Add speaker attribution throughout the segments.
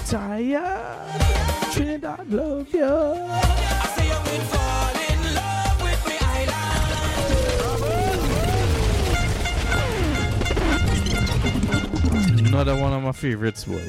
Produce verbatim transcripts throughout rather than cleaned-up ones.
Speaker 1: tired. Trinidad love you.
Speaker 2: I say you will fall in love with me island.
Speaker 1: Another one of my favorites, boy.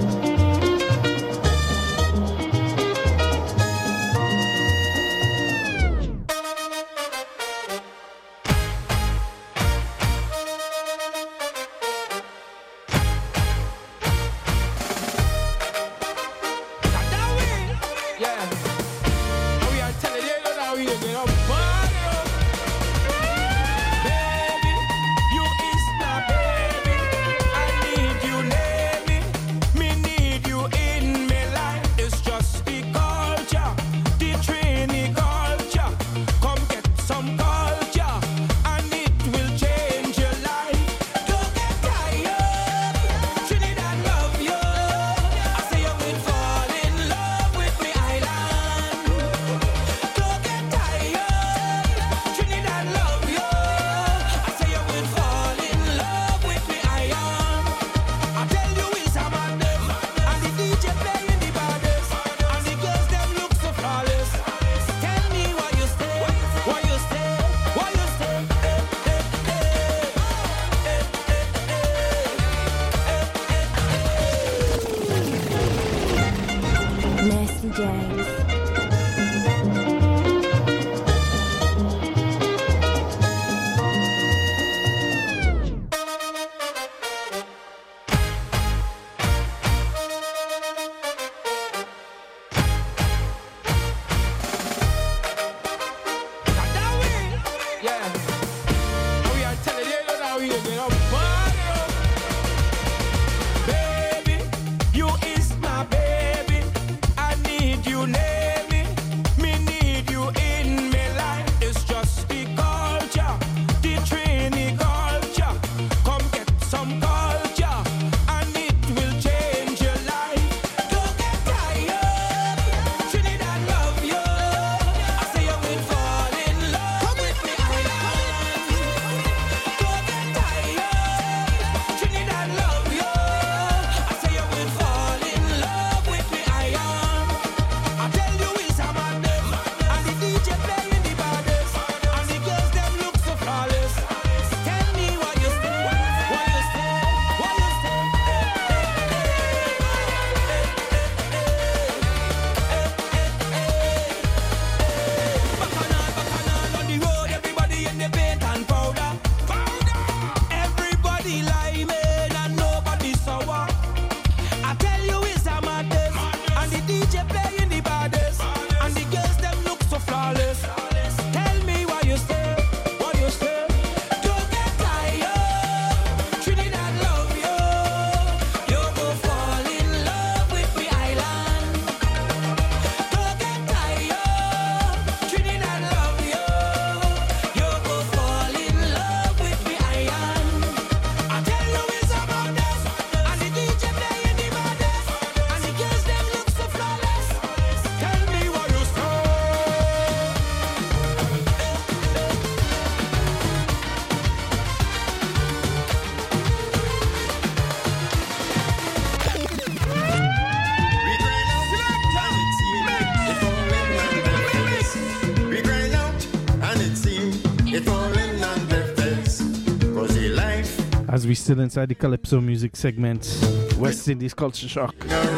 Speaker 1: As we still inside the Calypso music segment, West Indies Culture Shock.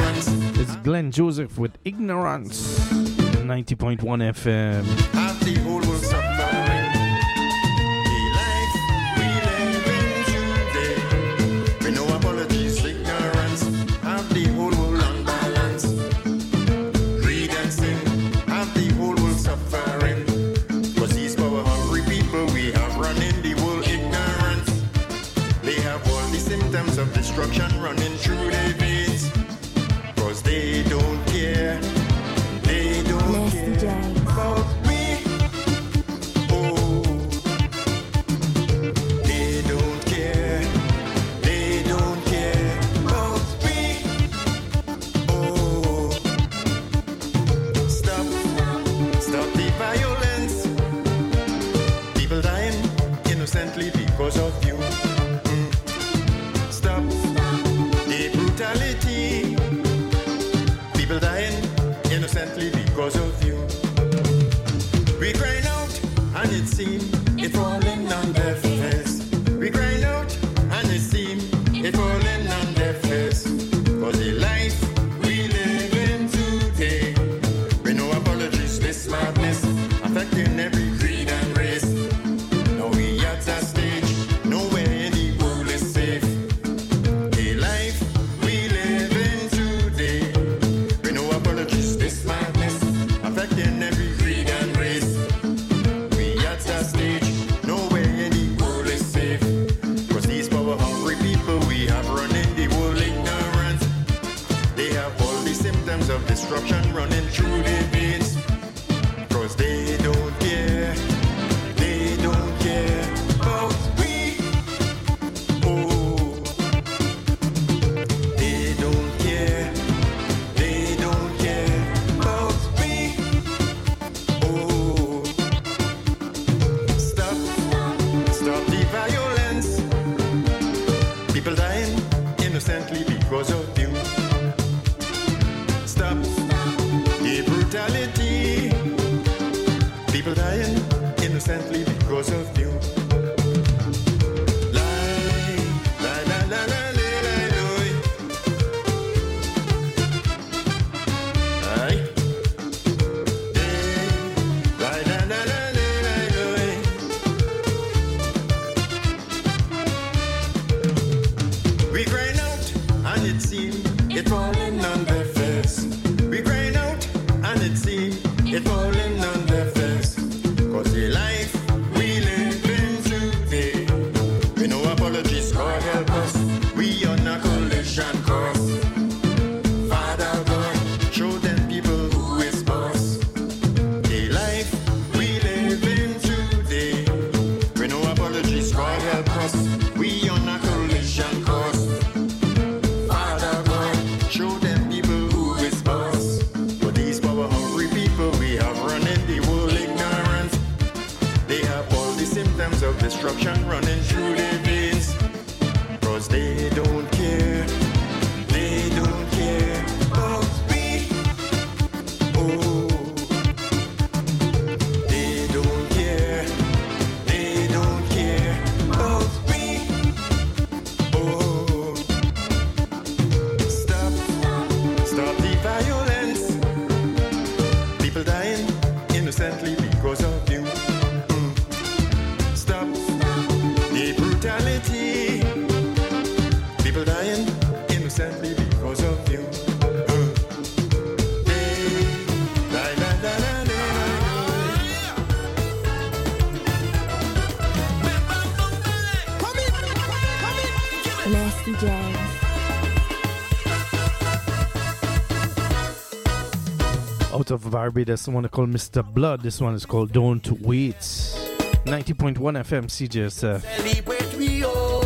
Speaker 1: It's Glenn Joseph with Ignorance, ninety point one F M.
Speaker 3: Destruction running through their veins, cause they don't care, they don't care about me. and it seems it falling on deaf ears. We crying out and it seems it falling on deaf ears. For the life we live in today, we no apologies, this madness affecting every creed and race. Now we at a stage, nowhere in the world is safe. The life we live in today, we no apologies, this madness affecting every creed and race. We at a stage, nowhere in the world is safe. Cause these power hungry people we have running the world ignorant. They have all the symptoms of destruction running through their veins. Cause they don't care, they don't care about we. Oh, they don't care, they don't care about we. Oh, stop, stop the violence. People dying innocently because of you. Stop the brutality. People dying innocently because of you. Lie, lie, lie, lie, lie, lie, lie, lie. Aye. Eh, lie, lie, lie, lie, lie, lie, lie. We crying out and it seems it falling on their face. We crying out and it seems it falling on their face. Cause the life we live in today, we no apologies, God help us. We on a collision course. Father God, show them people who is boss. The life we live in today, we no apologies, God help us. We on a collision course. Father God, show them people who is boss. For these power hungry people we have running the world ignorant. They have all the symptoms of destruction running through their veins. Cause they don't care, they don't care about we. Oh, they don't care, they don't care about we. Oh, stop, stop the violence. People dying innocently because of you. Mm. Stop the brutality. People dying innocently because of you. Mm. Hey, la, la, la, la, la,
Speaker 4: Nasty James.
Speaker 1: Out of Barbados, one called Mister Blood. This one is called Don't Wait. ninety point one F M C J S F.
Speaker 2: Celebrate we own.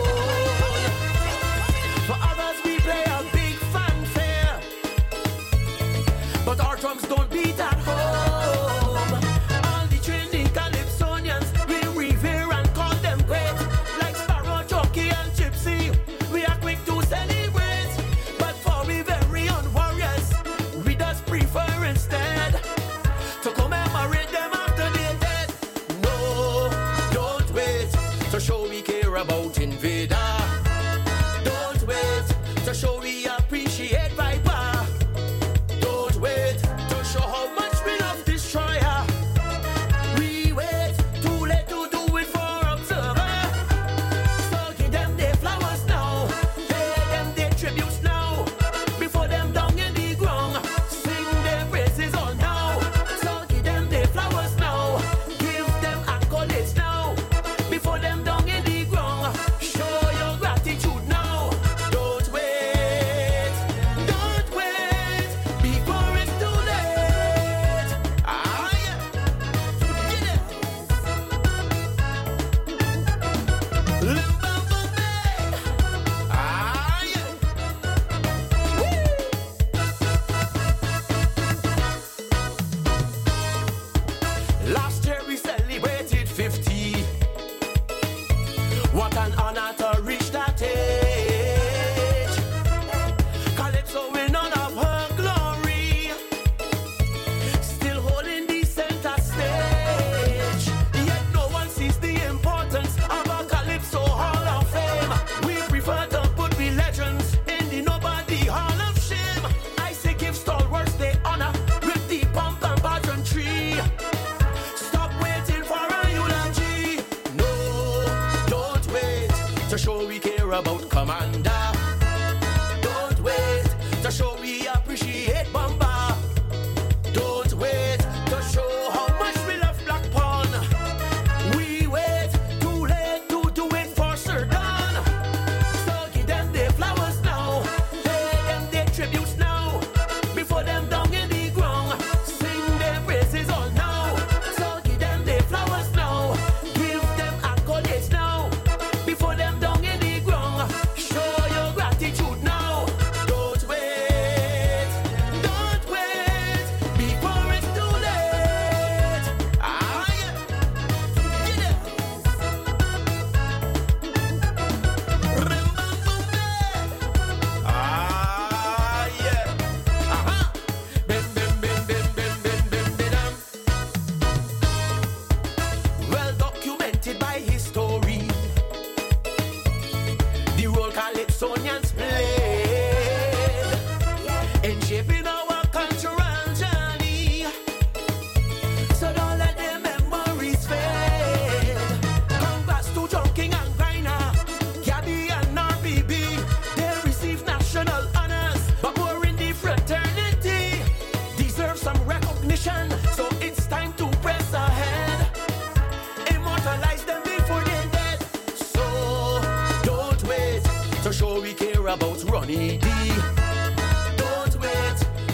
Speaker 2: For others we play a big fanfare, but our drums don't beat at home. All the trending Calypsonians we revere and call them great, like Sparrow, Chucky and Gypsy. We are quick to celebrate, but for we very own warriors, we just prefer instead to commemorate them after they're dead. No, don't wait to show me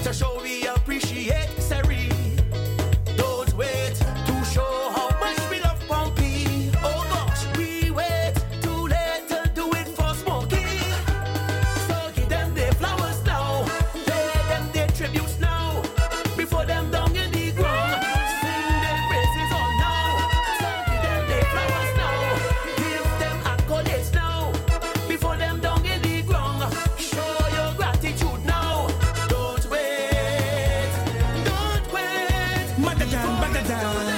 Speaker 2: to show we appreciate Seri. Don't wait to show how much we love Pompey. Oh gosh, we wait too late to do it for Smokey. So give them their flowers now, pay them their tributes now, before them down in the ground. Sing their praises on now. So give them their flowers now, give them accolades now, before them down in the ground. Show your gratitude now. Don't wait, don't wait.
Speaker 5: Madadan, Madadan.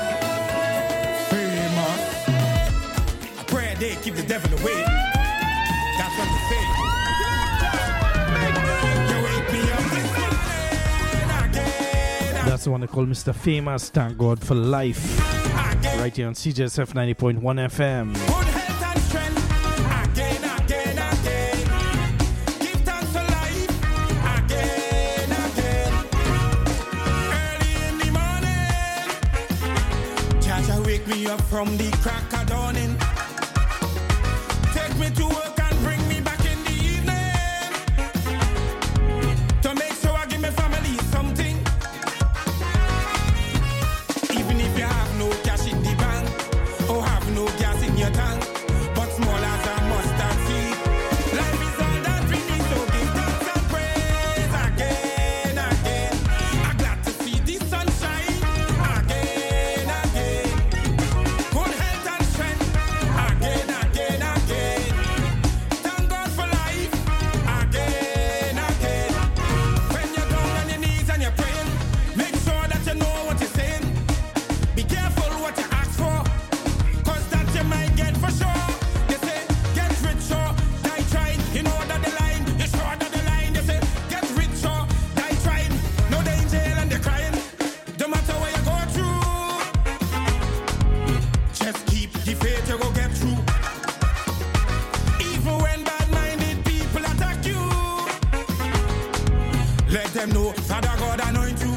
Speaker 5: Famous. I pray they keep the devil away. That's what they say. You wake me up this morning again.
Speaker 1: That's the one they call Mister Famous. Thank God for life.
Speaker 5: Again.
Speaker 1: Right here on C J S F ninety point one F M.
Speaker 5: Good health and strength. Again, again, again. Give thanks for life. Again, again. Early in the morning. Jaja wake me up from the crack of dawning. Take me to work and bring me back in the evening. To make sure I give my family something. Even if you have no cash in the bank or have no gas in your tank, but small as a mustard seed. Life is all that we need, so give thanks and praise again, again. I'm glad to see the sunshine again, again. Good health and strength again, again, again. Thank God for life again, again. When you're down on your knees and you're praying, make sure that you know what you're saying. Be careful what you ask for, cause that you might get for sure. They say, get rich or die trying. You know that the line, you sure that the line. They say, get rich or die trying. No, they in jail and they're crying. No matter what you go through, just keep the faith, you go get through. Even when bad-minded people attack you, let them know Father God anoint you.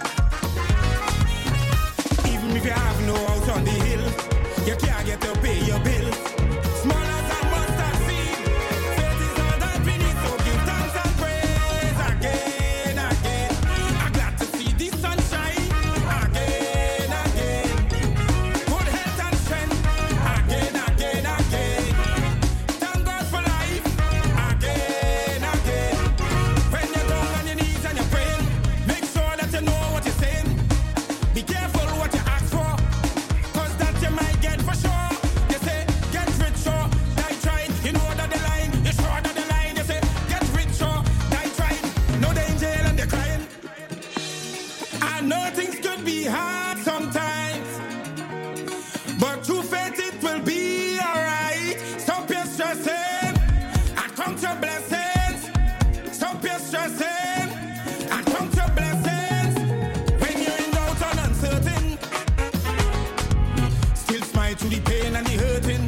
Speaker 5: Even if you have no house on the hill, you can't get to pay your bill. Small as a mustard seed, faith is all that we need, so give thanks and praise again, again. I'm glad to see the sunshine again, again. Good health and strength again, again, again. Thank God for life again, again. When you're down on your knees and you're praying, make sure that you know what you're saying. Be careful what you ask for, cause that you might get for sure. They say, get rich or die trying. You know that the line, you sure that the line. They say, get rich or die trying. No, they in jail and they're crying. I know things could be hard sometimes, but through faith it will be alright. Stop your stressing and count your blessings. Stop your stressing and count your blessings. When you're in doubt and uncertain, still smile through the pain and the hurting.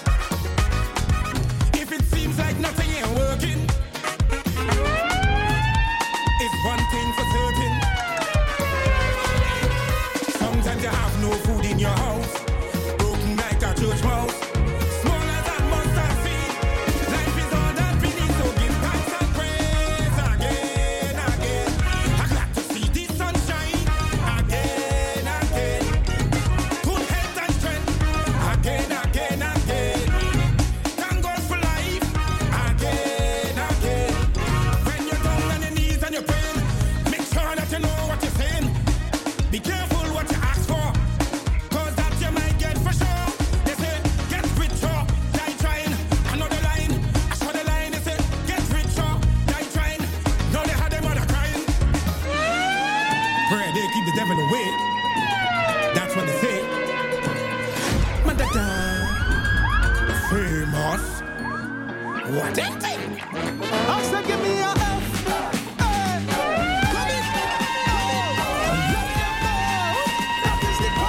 Speaker 5: If it seems like nothing ain't working, it's one thing for certain. Sometimes you have no food in your house, broken like a church mouse. Small as a mustard seed, life is all that we need, so give thanks and praise again, again. I'm glad to see the sunshine again, again. Good health and strength again, again, again. Thank God for life again, again. When you're down on your knees and you're praying, make sure that you know what you're saying. Be careful what you ask for, cause that you might get for sure. They say, get rich or die trying. I know the line, I saw the line. They say, get rich or die trying. Now they had their mother crying. Pray they keep the devil away. That's what they say. Madada. Famous. What they think?
Speaker 2: I said, give me a F. Hey, come in. That is the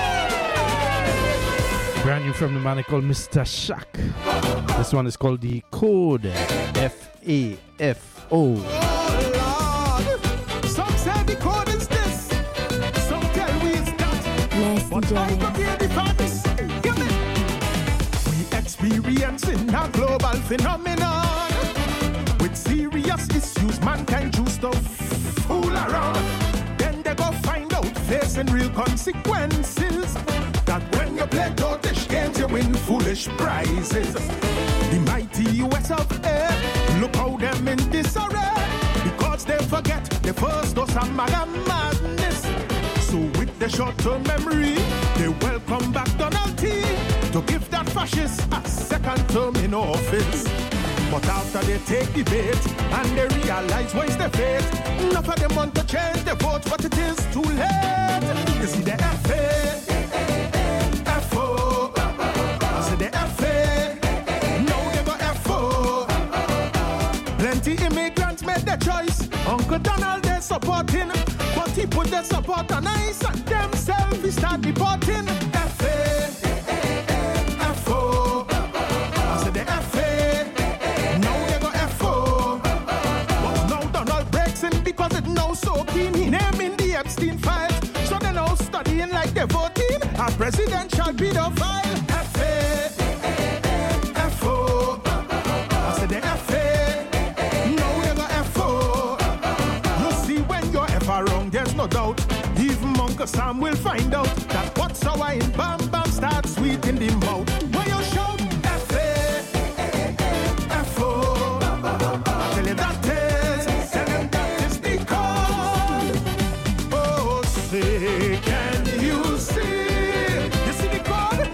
Speaker 2: code.
Speaker 1: Brand new from the man called Mister Shaq. This one is called The Code. F A F O.
Speaker 2: Oh, Lord. Some say the code is this. Some tell me it's that.
Speaker 4: Nasty
Speaker 2: But I
Speaker 4: J.
Speaker 2: don't hear the facts. Give me. We experiencing a global phenomenon with serious issues mankind choose to
Speaker 6: facing real consequences. That when you play totish games, you win foolish prizes. The mighty U S of A, look how them in disarray, because they forget the first dose of MAGA madness. So with the short-term memory, they welcome back Donald T to give that fascist a second term in office. But after they take the bait and they realize what's the fate, enough of them want to change the vote, but it is too late. You see the F A, F O, I see the F A, now they go F O. Plenty immigrants made their choice. Uncle Donald they're supporting, but he put their support on ice and themselves he start deporting. F A, F O, I see the F A, now they go F O. But now Donald breaks in because it now so keen. He naming the Epstein files, so they now studying like they're voting a presidential pedophile. F A, F O, I see the F A, now they go F O. You see when you're ever wrong, there's no doubt. Even Uncle Sam will find out that what's sour in Bam Bam starts sweet in the mouth. When you shout F A, F O, I tell you that is, tell them that is the call. Oh, say, can you see? You see the call?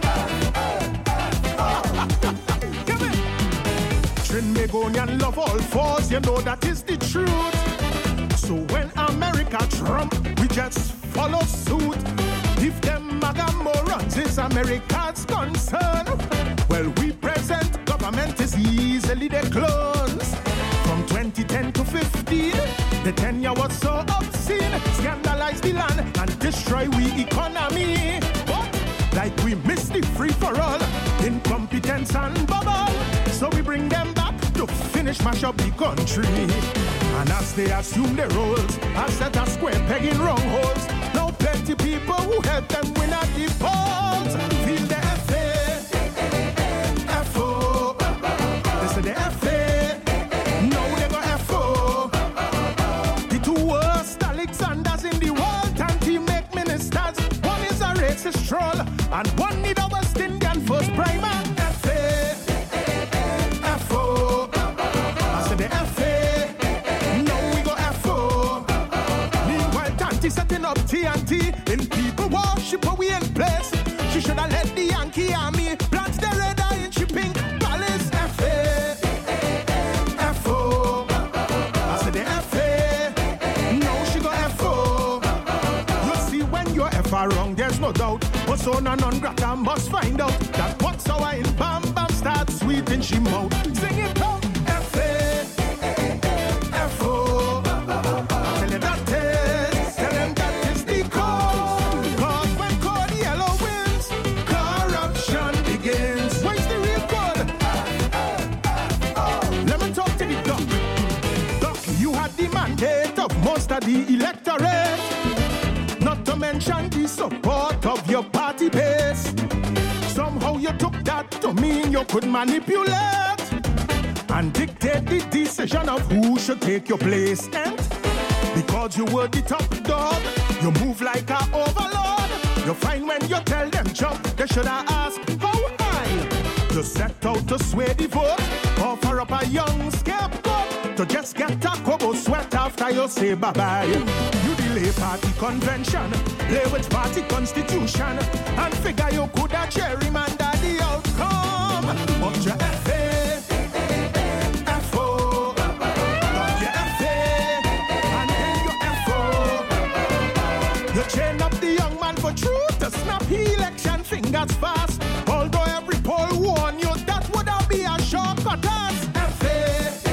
Speaker 6: Come in. Trinbagonian love all fours, you know that is the truth. So when America Trump, we just follow suit. If them MAGA morons is America's concern, well, we present government is easily the clones. From twenty ten to fifteen, the tenure was so obscene, scandalize the land and destroy we economy. But like we missed the free for all, incompetence and bubble, so we bring them back to finish mash up the country. And as they assume their roles, I set a square peg in wrong holes. Now plenty people who help them win at the polls. Feel the F A, F O, they say the F A, now they go F O. The two worst Alexanders in the world and he make ministers. One is a racist troll and one need a West Indian first primer. F A, F O, I say the F A. Setting up T N T in people worship where we in place. She should have let the Yankee army plant the radar in shipping palace. F A, F O, I said the F A, now she go F O. You see when you're ever wrong, there's no doubt. Persona non grata must find out that what's sour in Bam Bam starts sweet in she mouth. Sing it out. F A, F O, I tell you that is. Most of the electorate, not to mention the support of your party base. Somehow you took that to mean you could manipulate and dictate the decision of who should take your place. And because you were the top dog, you move like an overlord. You find when you tell them jump, they should have asked how high. You set out to sway the vote, offer up a young scapegoat to just get a kobo sweat after you say bye-bye. You delay party convention, play with party constitution, and figure you could have gerrymander the outcome. But your F A, F O, but your F A, and then your F O. You chain up the young man for truth to snap the election fingers fast. Although every poll warn you that would have be a shortcut as F A.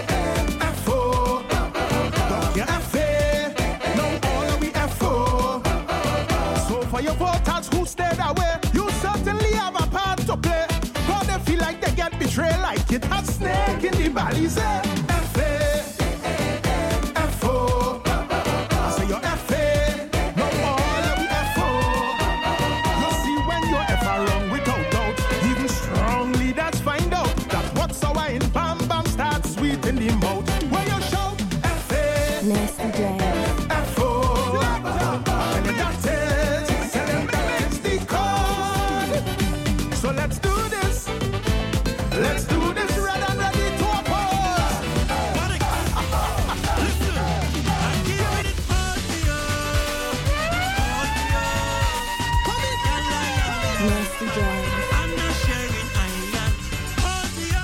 Speaker 6: For your voters who stayed away, you certainly have a part to play. But they feel like they get betrayed, like it has snake in the valleys. F A, F O, I say your F A, no all of the F O. You see when you're ever wrong without doubt, even strong leaders find out that what's sour in Bam Bam starts sweet in the mouth. When you shout F A,
Speaker 4: Nasty Jazz,
Speaker 6: F O, and that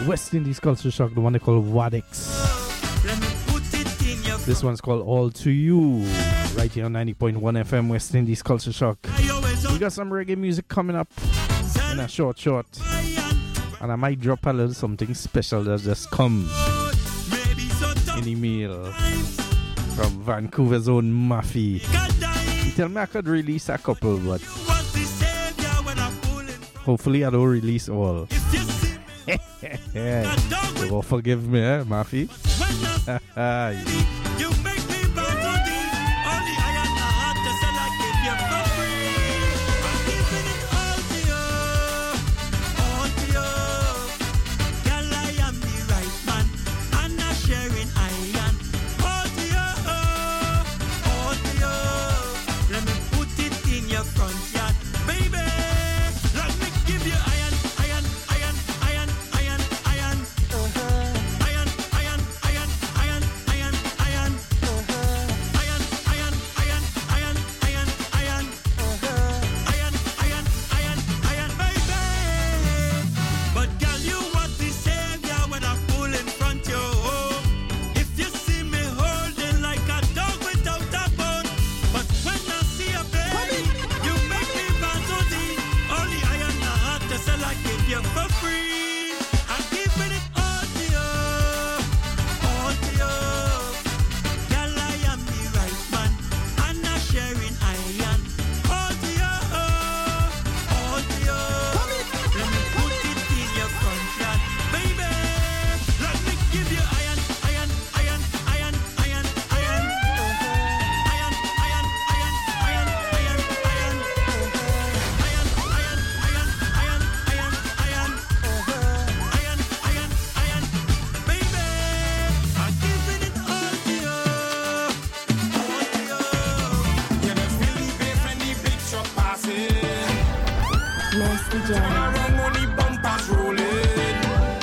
Speaker 1: West Indies Culture Shock, the one they call Wadix. This one's called All To You, right here on ninety point one F M, West Indies Culture Shock. We got some reggae music coming up in a short, short. And I might drop a little something special that just come in email from Vancouver's own Muffy. He tell me I could release a couple, but hopefully I don't release all. You will forgive me, eh, Muffy?
Speaker 2: You make me bow to thee. Only I am the heart to sell. I give you for free. I'm giving it all to you, all to you. Girl, I am the right man, and I'm sharing iron. All to you, all to you. Let me put it in your front yard, baby. Let me give you iron, iron, iron, iron, iron, iron. Uh-huh. Iron, iron, iron, iron, iron, iron. Uh-huh. Iron, iron, iron, iron, iron, iron. Uh-huh. Iron, iron, iron, iron, baby. But girl, you want the savior when I pull in front you. If you see me holding like a dog without a bone, but when I see a baby, you make me bow to thee. Only I am the heart to sell. I give you for free. I'm giving it all to you, all to you. Girl, I am the right man, and I'm sharing iron. All to you, all to you. Let me put it in your front yard, baby. Let me give you iron, iron, iron, iron, iron, iron. Iron, iron, iron, iron, iron, iron. Iron, iron, iron, iron, iron, iron. Iron, iron, iron, baby. I'm giving it all to you, all to you.
Speaker 5: You just feel the bass when the big truck passing.
Speaker 4: Nasty
Speaker 5: Turn
Speaker 4: Jam.
Speaker 5: around when the bumpers rolling.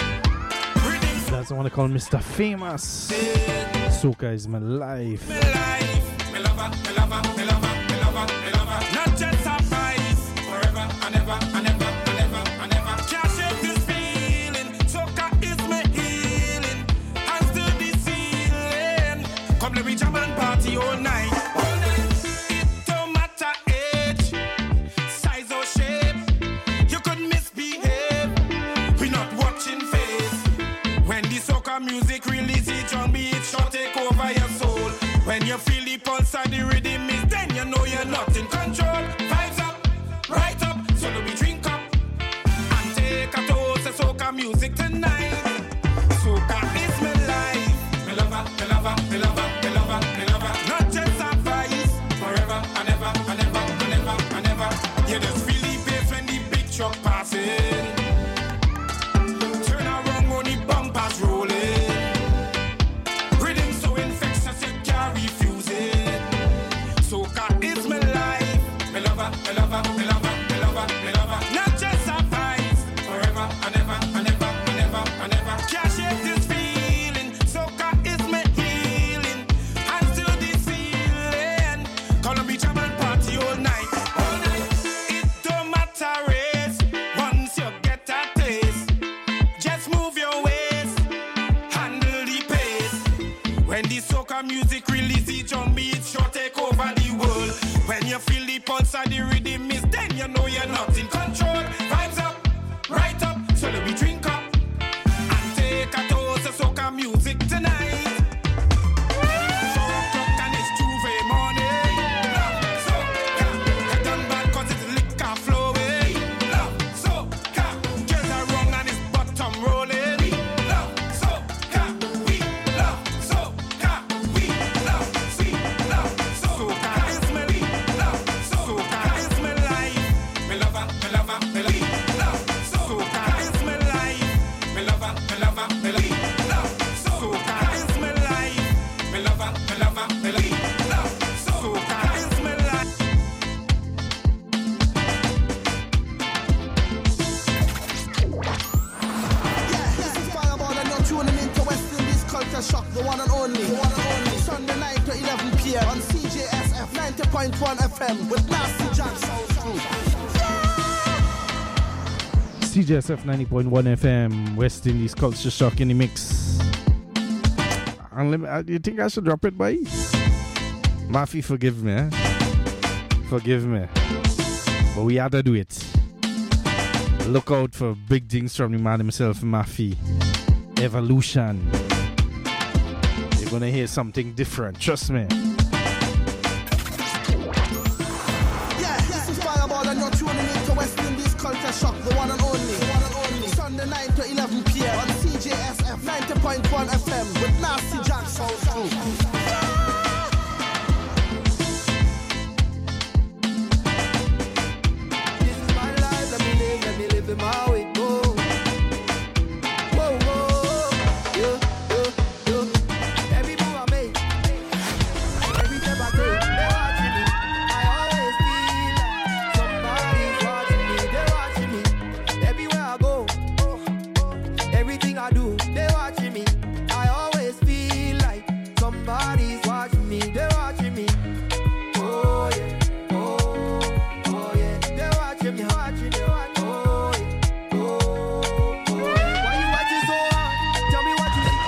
Speaker 5: Rhythm
Speaker 1: That's the one I call Mister Famous. Soca is my life.
Speaker 5: me life. Me lover, me lover, me lover, me lover, me lover. Not just a price. Forever and ever and ever and ever and ever. Can't shake this feeling. Soca is my healing. Hands to the ceiling. Come let me jam and party all night. All night. It don't matter age, size or shape. You could misbehave. We not watching face. When the soca music release it, drum beat shot take over your soul. When you feel the pulse and the rhythm is, then you know you're not in control. Vibes up, right up, so let me drink up and take a toast of soca music tonight. Soca is my life. Me lover, me lover, me lover, me lover, me lover. Not just a vice. Forever and ever and ever and ever and ever. You just feel the bass when the big truck passing. Turn around when the bumpers rolling. Rhythm so infectious you can't refuse it. Soca is my life. Me lover, me lover, me lover, me lover, me lover. Not just a vice. Forever and ever and ever and ever and ever. Can't shake this feeling. Soca is my healing. Hands to the ceiling. Gonna be jam and party all night. All night. It don't matter race. Once you get a taste, just move your waist. Handle the pace. When the soca music release, the drum beat sure take over the world. When you feel the pulse and the rhythm is, then you know you're not in control. Vibes up, right up, so let me drink up and take a toast of soca music tonight. Four o'clock and it's Tuesday morning. Love soca, head on bad 'cause it's liquor flowing. Love soca, girls are wrong and it's bottom rolling. We love soca, we love soca, we love, we love soca is my love, soca is my life. Me lover, me lover, me lover, love soca is my life. Me lover, me lover, me lover, love soca is my life. Me lover, me lover, me lover, love soca is my life.
Speaker 7: Yeah, this is Fireball and you're tuning into West Indies Culture Shock, the one and only. The one and only. Sunday night to eleven p.m. on C J S F ninety point one F M with Nasty Jam Sound Crew.
Speaker 1: C J S F ninety point one F M, West Indies Culture Shock in the mix. And let me, uh, you think I should drop it, boy? Mafi, forgive me, eh? Forgive me. But we had to do it. Look out for big things from the man himself, Mafi. Evolution. You're gonna hear something different, trust me.
Speaker 7: Yeah, this is Fireball and you're tuning in to West Indies Culture Shock, the one and only. The one and only. Sunday nine to eleven p.m. on C J S F ninety point one F M with Nasty Jack Soul Crew.
Speaker 2: This is my life, let me live, let me live in my way. Go. Whoa, whoa, yeah, yeah, yeah. Every move I make, every step I take, they're watching me. I always feel like somebody's watching me. They're watching me. Everywhere I go, everything I do, they're watching me. I always feel like somebody's watching me. They're watching me. Oh yeah, oh, oh yeah. They're watching me, watching me. Oh yeah, oh, oh yeah. Why you watching so hard? Tell me what you see.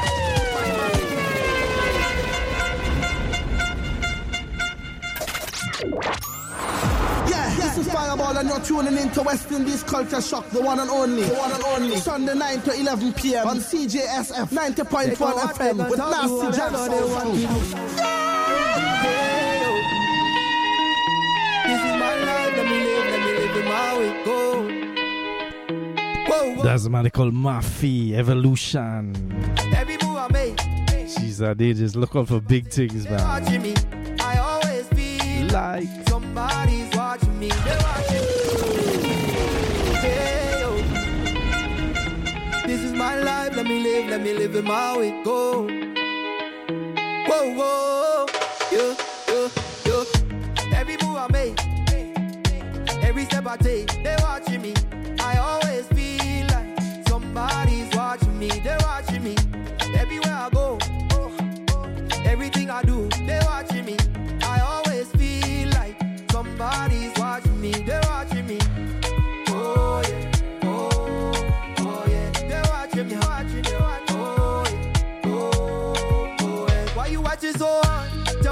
Speaker 7: Yeah, this is Fireball and you're tuning in to West Indies Culture Shock, the one and only. The one and only. Sunday nine to eleven p.m. on C J S F ninety point one F M with Nasty Jack Soul Crew.
Speaker 2: This is my life, let me live, let me live in my way. Go. Whoa, whoa.
Speaker 1: That's a man called Mafi, Evolution.
Speaker 2: Every move I make,
Speaker 1: She's a they just look out for big things,
Speaker 2: they're
Speaker 1: man.
Speaker 2: watching me. I always feel
Speaker 1: Like
Speaker 2: somebody's watching me. They're watching me. Hey, yo. This is my life. Let me live. Let me live in my way. Go. Whoa, whoa. Yeah, yeah, yeah. Every move I make, every step I take, they're watching me. I always feel like somebody's watching me. They're watching me. Everywhere I go, everything I do,